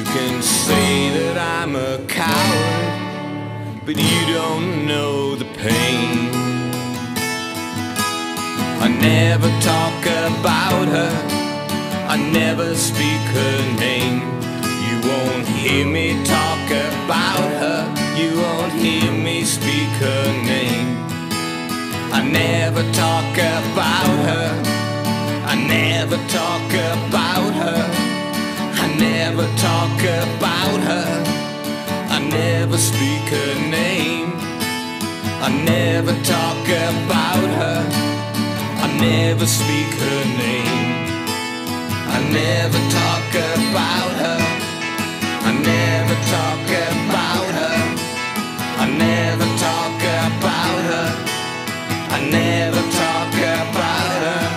can say that I'm a coward, but you don't know the pain. I never talk about her, I never speak her name. You won't hear me talk about her, you won't hear me speak her name. I never talk about her, I never talk about her, I never talk about her, I never speak her name. I never talk about her, I never speak her name. I never talk about her, I never talk about her, I never talk about her, I never talk about her.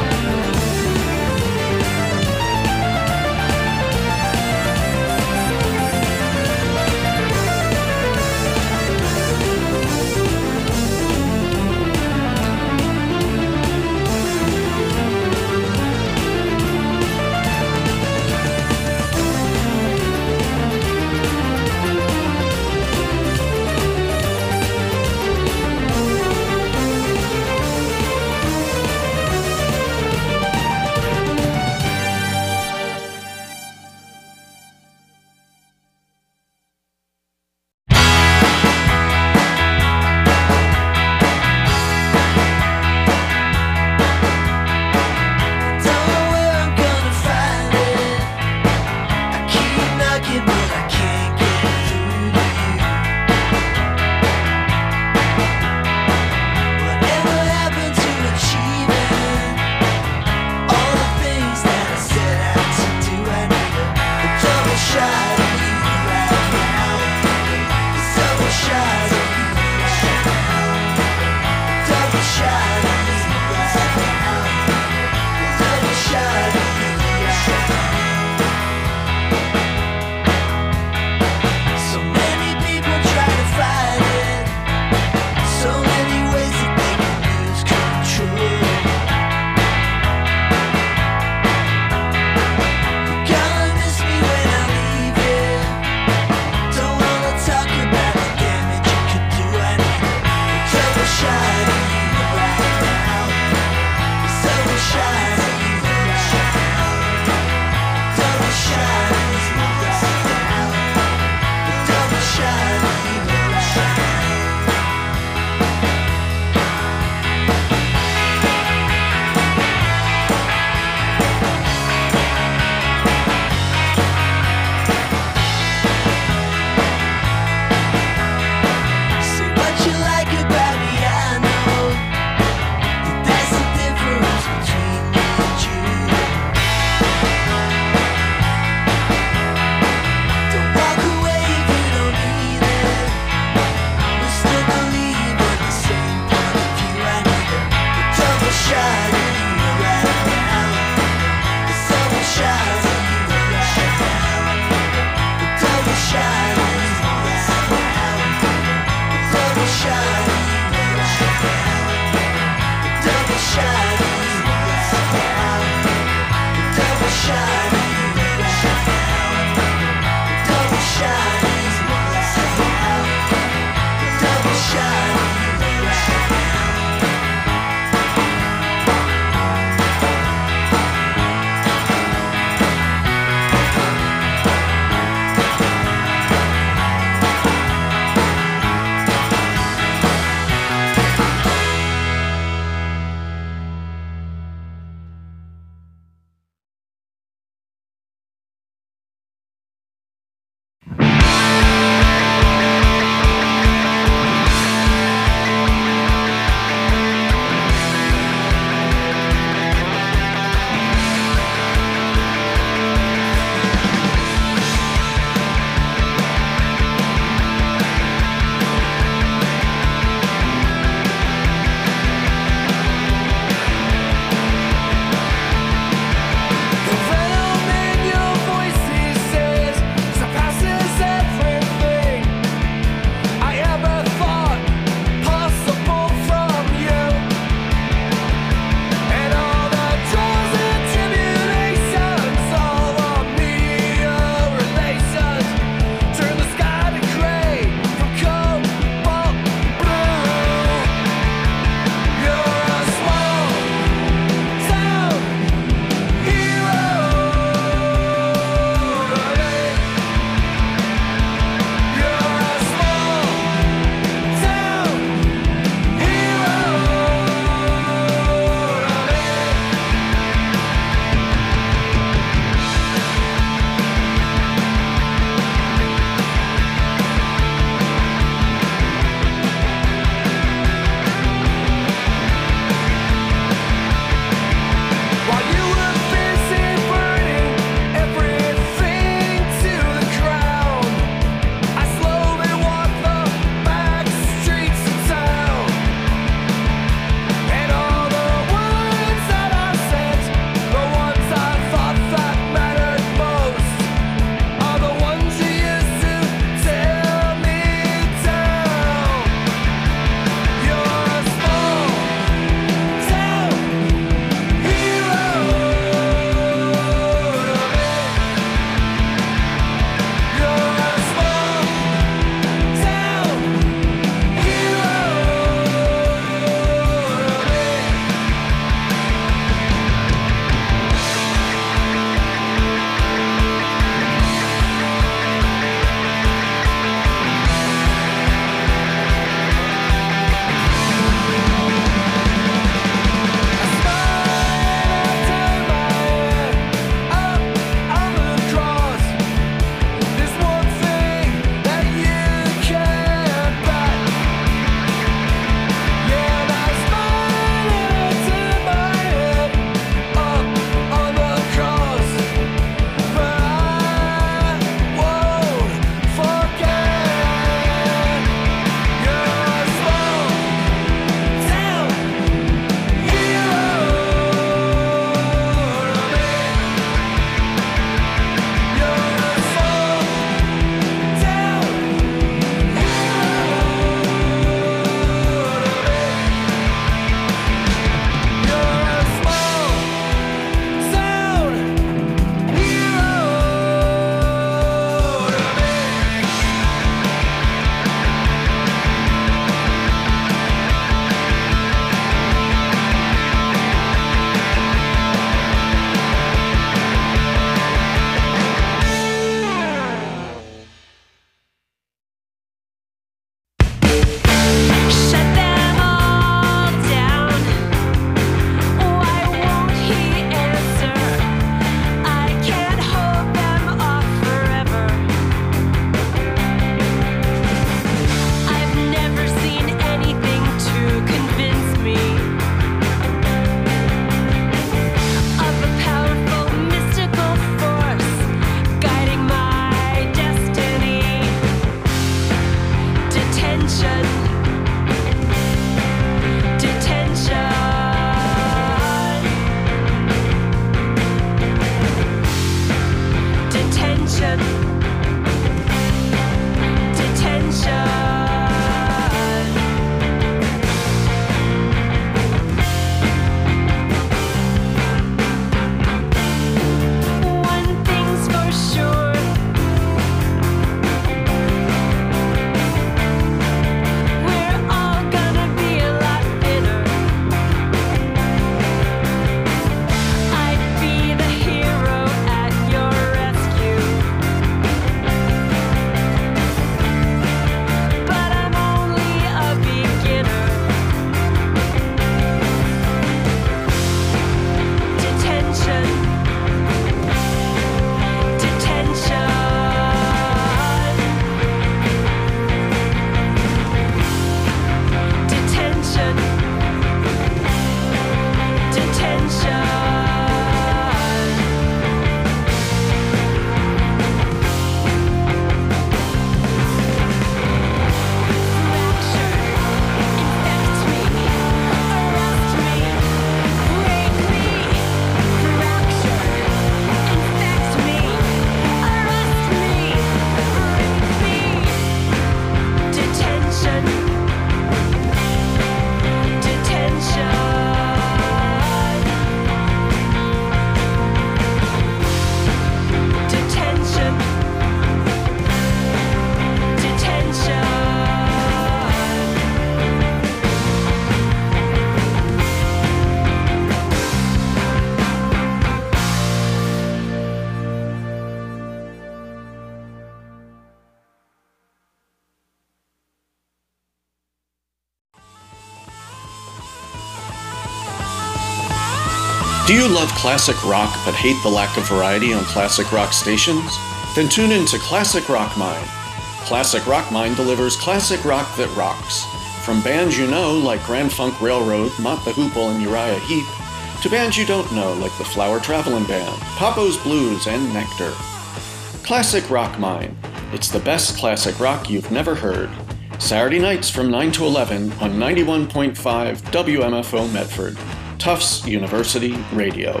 Do you love classic rock but hate the lack of variety on classic rock stations? Then tune in to Classic Rock Mind. Classic Rock Mind delivers classic rock that rocks. From bands you know like Grand Funk Railroad, Mott the Hoople, and Uriah Heep, to bands you don't know like the Flower Traveling Band, Papo's Blues, and Nectar. Classic Rock Mind. It's the best classic rock you've never heard. Saturday nights from 9 to 11 on 91.5 WMFO Medford. Tufts University Radio.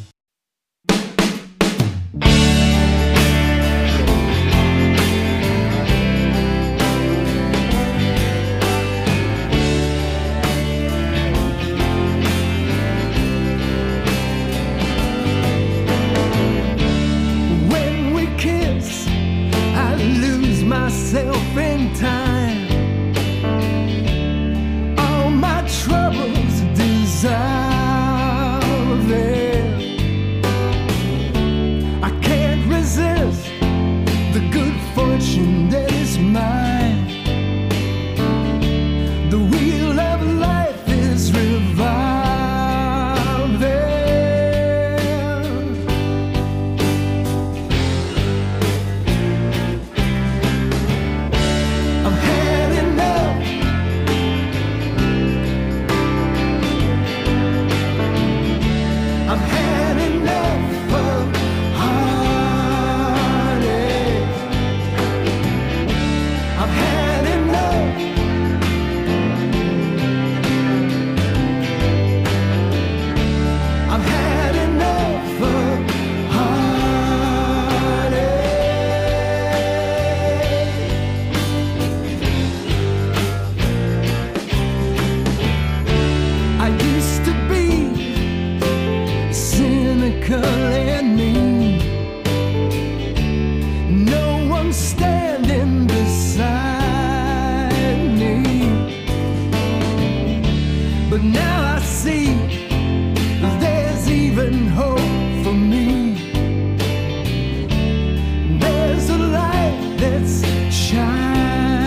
When we kiss, I lose myself in time. All my troubles dissolve. I can't resist the good fortune that is mine. The wheel of life is revolving. I'm had enough. I've had enough of heartache. I've had enough. I've had enough of heartache. I used to be cynical and mean. No one standing beside me. But now I see there's even hope for me. There's a light that's shining.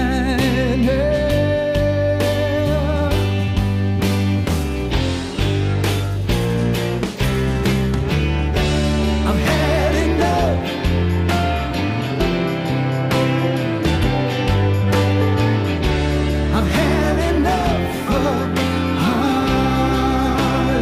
I've had enough. I've had enough of heartache.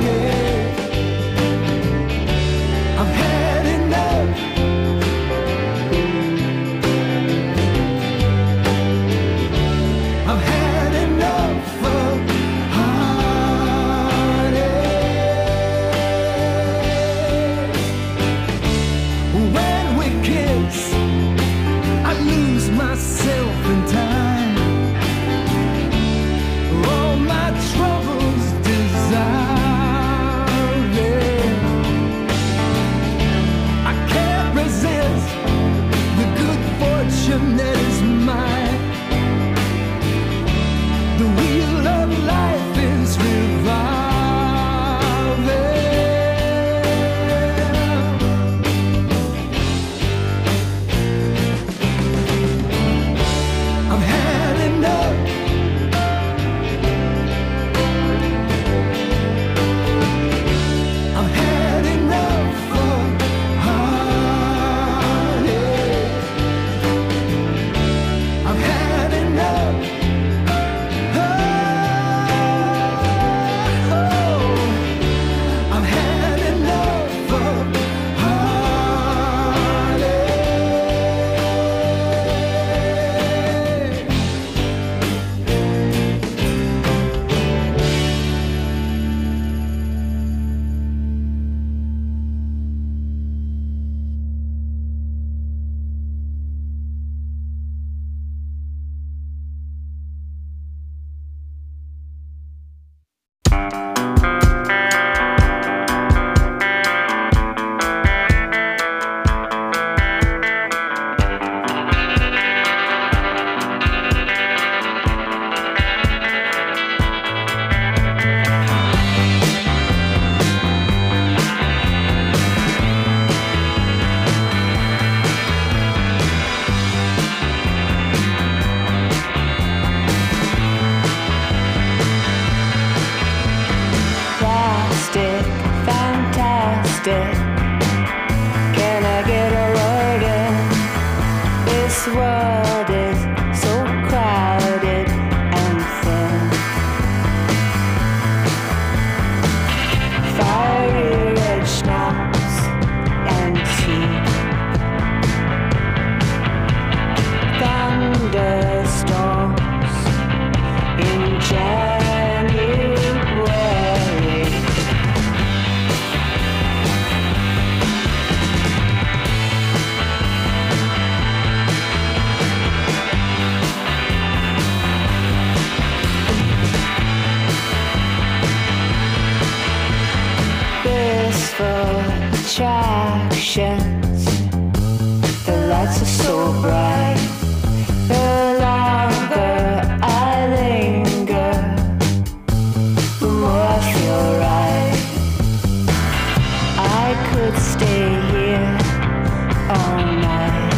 it. Can I get a word in? This world is so crowded and thin. Fiery red schnapps and tea. Thunderstorms in January. Blissful attractions. The lights are so bright. The longer I linger, the more I feel right. I could stay here all night,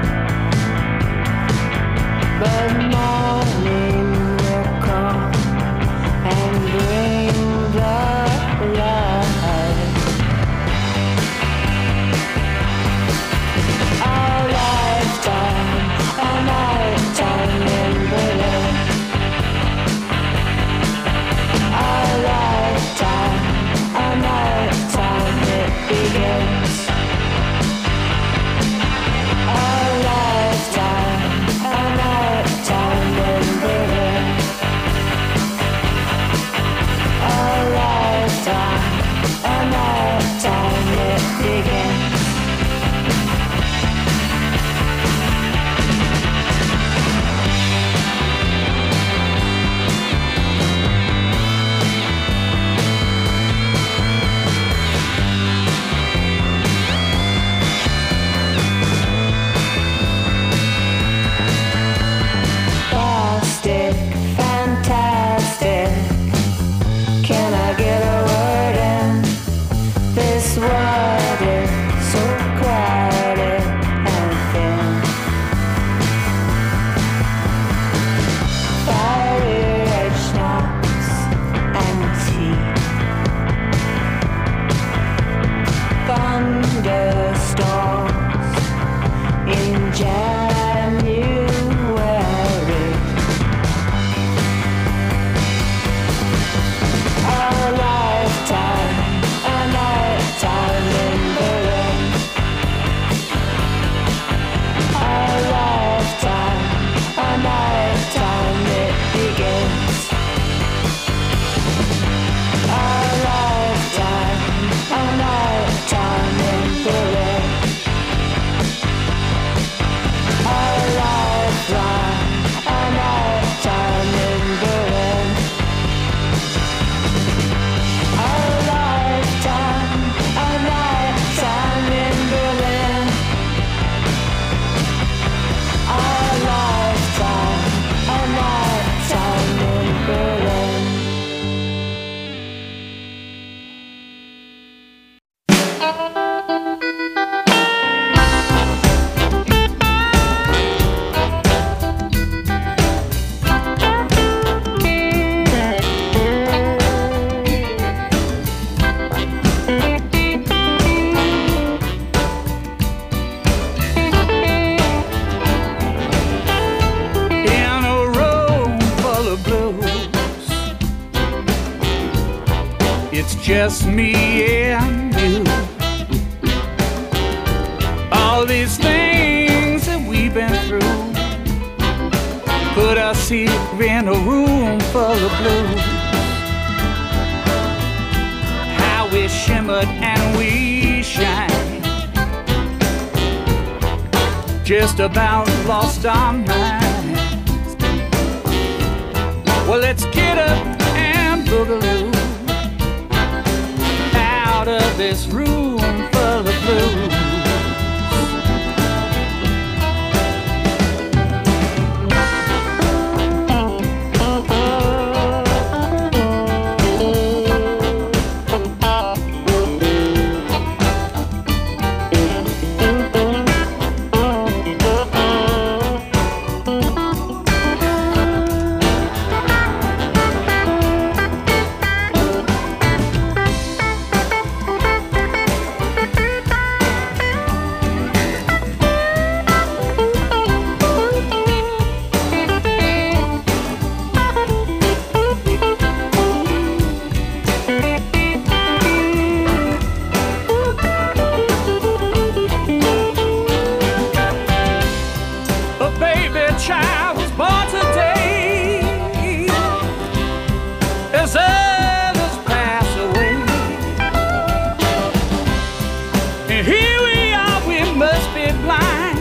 but morning will come and bring the light. Our lifetime, a nighttime in Berlin. Our lifetime, a nighttime it begins. Our lifetime, a nighttime in Berlin. Our lifetime, a nighttime it begins. Plastic, fantastic. Can I get a word in? This world is so crowded and thin. Fiery red schnapps and tea. Thunderstorms in January. Our lifetime, a nighttime in Berlin. Our lifetime, a nighttime it begins. Our lifetime, a nighttime in Berlin. Our lifeline, a nighttime in Berlin. Our lifetime, a nighttime in Berlin. Our lifetime, a nighttime in Berlin. In a room full of blues, it's just me and you. All these things that we've been through put us here in a room full of blues. How we shimmered and we shine, just about lost our minds. Well, let's get up and boogaloo out of this room full of blues. as others pass away. And here we are, we must be blind.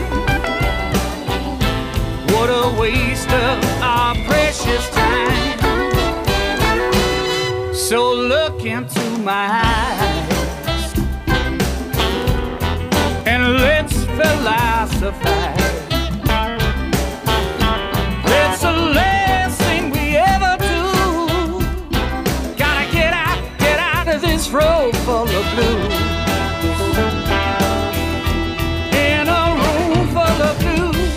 What a waste of our precious time. So look into my eyes and let's philosophize. It's the last thing we ever do. Gotta get out of this road full of blues. In a room full of blues,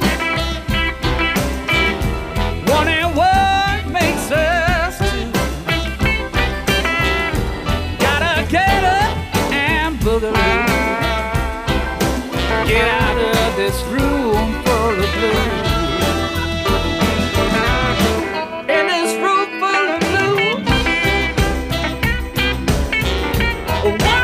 wondering what makes us two. Gotta get up and boogaloo. Get out of this room full of blues. In this room full of blues.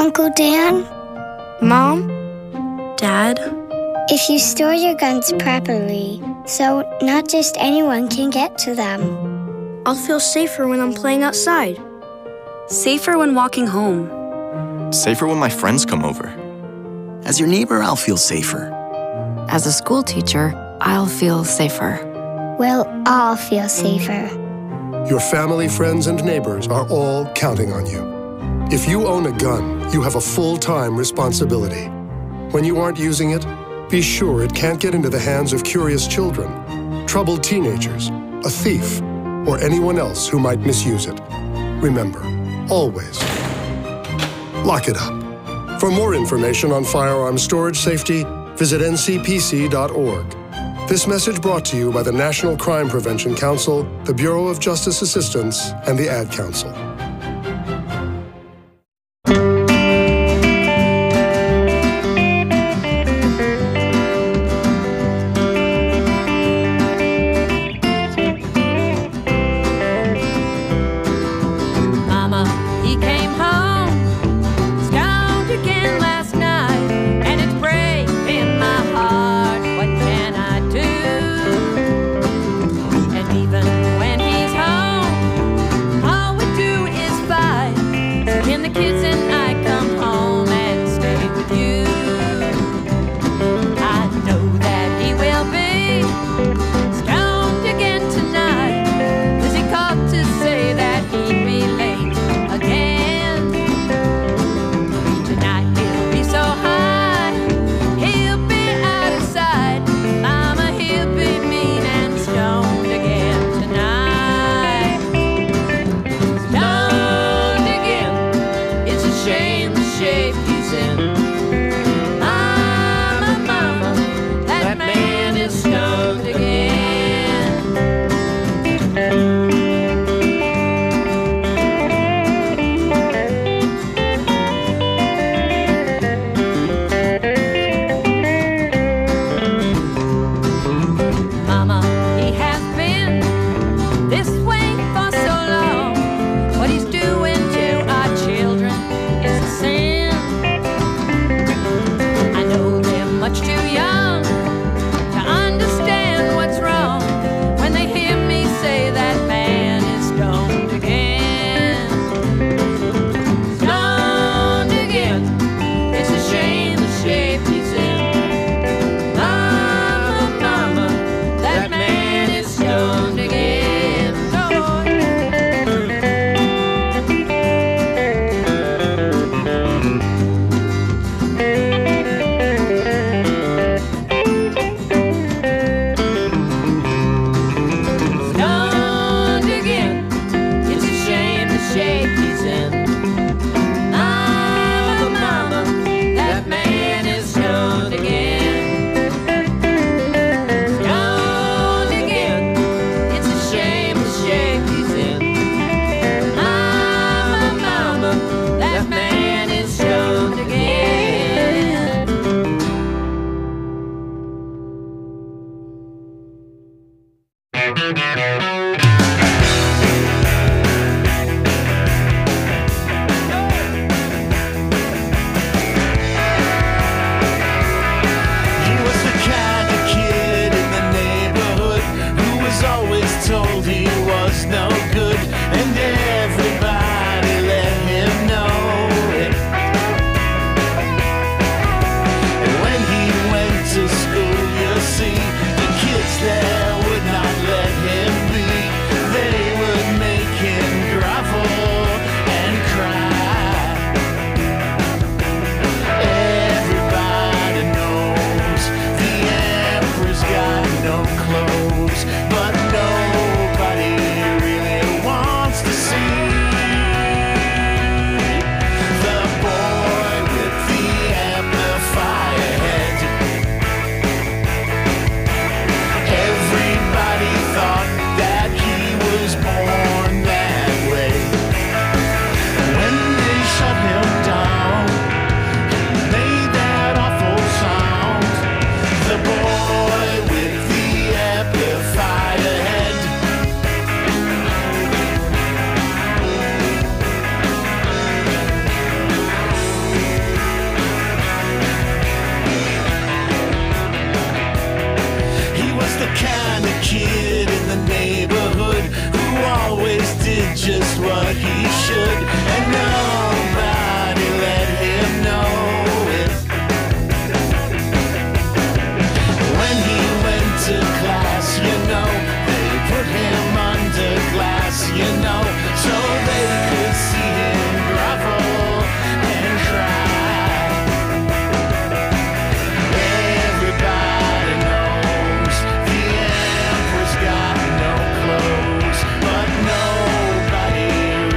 Uncle Dan? Mom? Dad? If you store your guns properly, so not just anyone can get to them, I'll feel safer when I'm playing outside. Safer when walking home. Safer when my friends come over. As your neighbor, I'll feel safer. As a school teacher, I'll feel safer. we'll all feel safer. Your family, friends, and neighbors are all counting on you. If you own a gun, you have a full-time responsibility. When you aren't using it, be sure it can't get into the hands of curious children, troubled teenagers, a thief, or anyone else who might misuse it. Remember, always, lock it up. For more information on firearm storage safety, visit ncpc.org. This message brought to you by the National Crime Prevention Council, the Bureau of Justice Assistance, and the Ad Council. To school, you'll see the kids there would not let him be. just what he should, and nobody let him know it. When he went to class, you know, they put him under glass, you know, so they could see him grovel and cry. Everybody knows the emperor's got no clothes, but nobody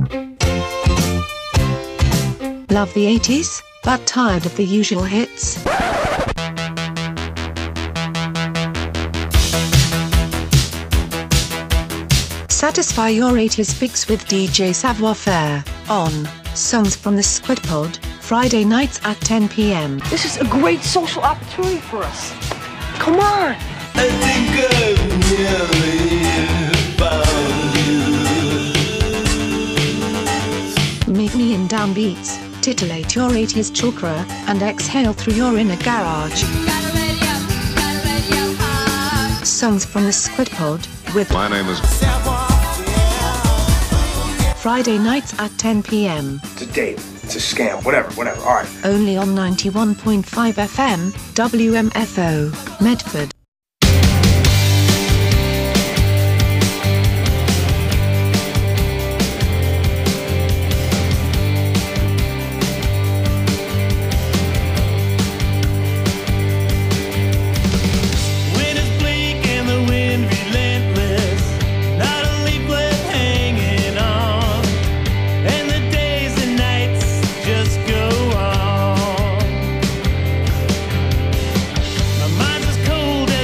Love the 80s, but tired of the usual hits? Satisfy your 80s fix with DJ Savoir Faire on Songs from the Squid Pod, Friday nights at 10 p.m. This is a great social opportunity for us. Come on! I think I've nearly found you. Meet me in downbeats, titillate your 80s chakra, and exhale through your inner garage. Songs from the Squid Pod with my name is Friday nights at 10 p.m. It's a date. It's a scam. Whatever. All right. Only on 91.5 FM, WMFO, Medford. Cold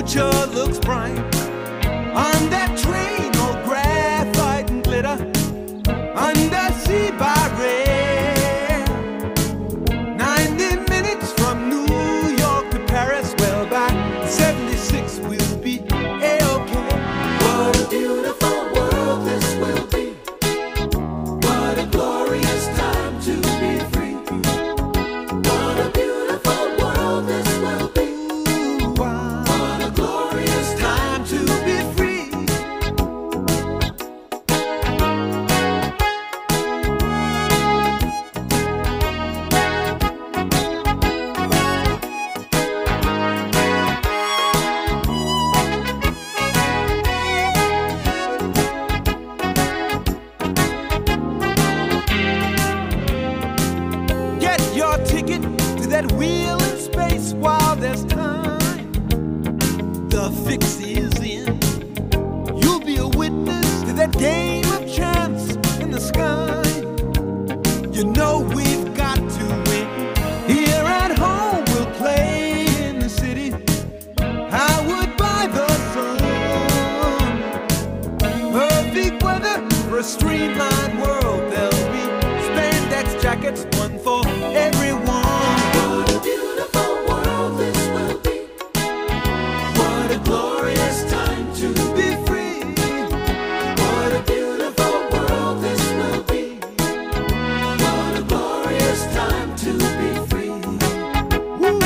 future looks bright. On that train, all graphite and glitter, undersea by rail. 90 minutes from New York to Paris. Well, by 76 we'll be A-OK. What a beautiful world this will be. What a glorious time to be free. What a beautiful world this will be. What a glorious time to be free. Get your ticket to that wheel in space while there's time. The fix is in. You'll be a witness to that game of chance in the sky. You know we've got to win. Here at home we'll play in the city. Howard by the sun. Perfect weather for a streamlined world. There'll be spandex jackets, one for everyone. What a beautiful world this will be. What a glorious time to be free. What a beautiful world this will be. What a glorious time to be free. Woo.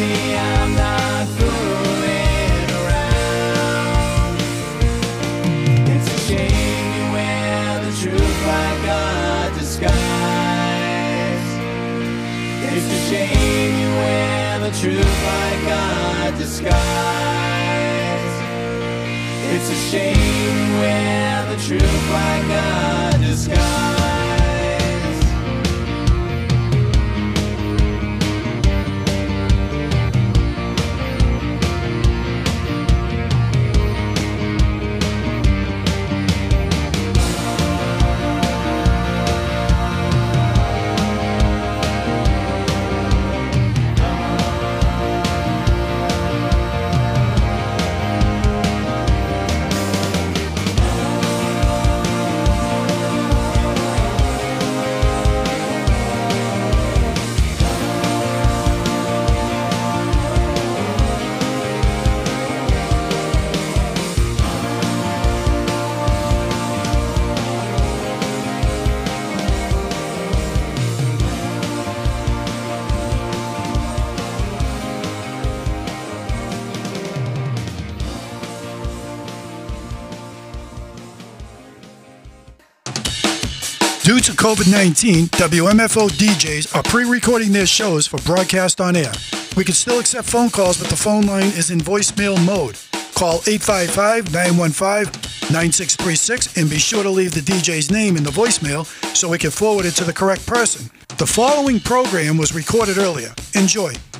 me I'm not fooling around. It's a shame you wear the truth like a disguise. It's a shame you wear the truth like a disguise. It's a shame you wear the truth like a disguise. Due to COVID-19, WMFO DJs are pre-recording their shows for broadcast on air. We can still accept phone calls, but the phone line is in voicemail mode. Call 855-915-9636 and be sure to leave the DJ's name in the voicemail so we can forward it to the correct person. The following program was recorded earlier. Enjoy.